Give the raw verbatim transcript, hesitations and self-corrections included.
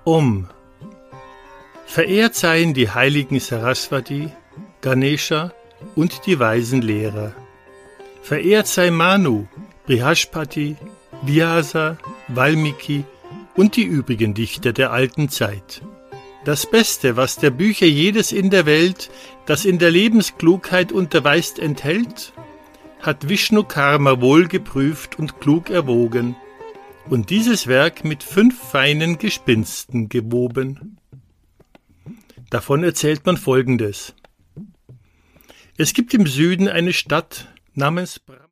Om. Verehrt seien die heiligen Saraswati, Ganesha und die weisen Lehrer. Verehrt sei Manu, Brihaspati, Vyasa, Valmiki und die übrigen Dichter der alten Zeit. Das Beste, was der Bücher jedes in der Welt, das in der Lebensklugheit unterweist, enthält, hat Vishnu Karma wohl geprüft und klug erwogen und dieses Werk mit fünf feinen Gespinsten gewoben. Davon erzählt man Folgendes. Es gibt im Süden eine Stadt namens Brahm